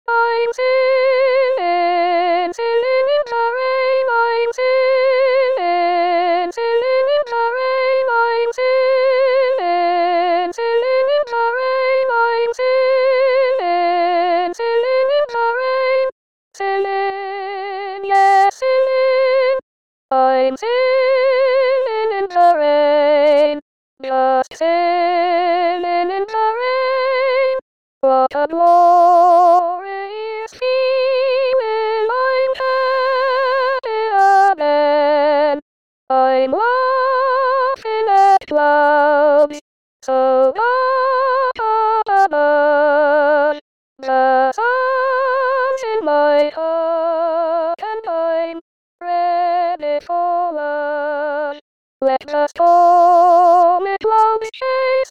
I'm sailing, sailing in the rain. I'm sailing, sailing in the rain. I'm sailing, sailing in the rain. I'm sailing, sailing in the rain. Sailing, yes, sailing. I'm sailing in the rain, just sailing in the rain. What a glorious feeling! I'm happy again. I'm laughing at clouds so up above. The sun's in my heart and I'm ready for love. Let the stormy clouds chase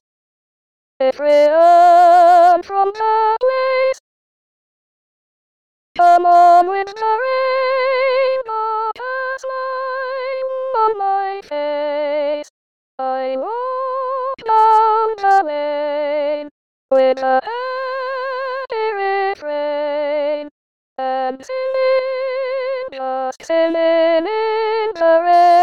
everyone from the place. Come on with the rain, put a smile on my face. I walk down the lane with a happy refrain and singing, just singing in the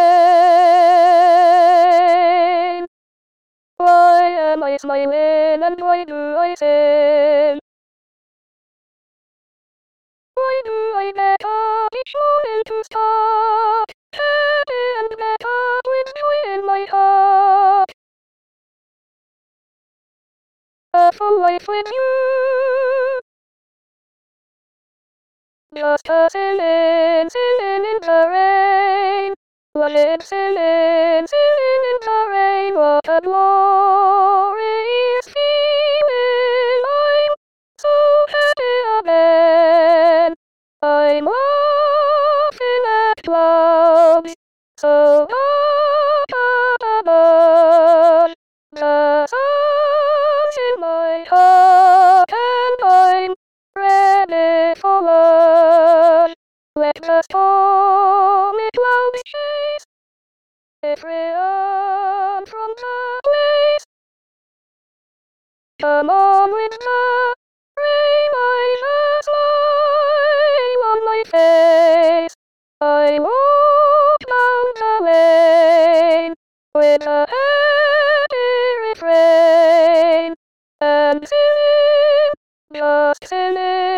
rain. Why am I smiling and why do I sing? Why do I get up each morning to start? Happy and get up with joy in my heart. A full life with you. Just a sailing, sailing in the rain. Sailing, sailing, sailing in the rain. What a glorious feeling! I'm so happy again. I'm laughing at clouds so up above. The sun's in my heart and I'm ready for love. Let the stormy clouds chase everyone from the place. Come on with the rain, I just smile on my face. I walk down the lane with a happy refrain and singing, just singing.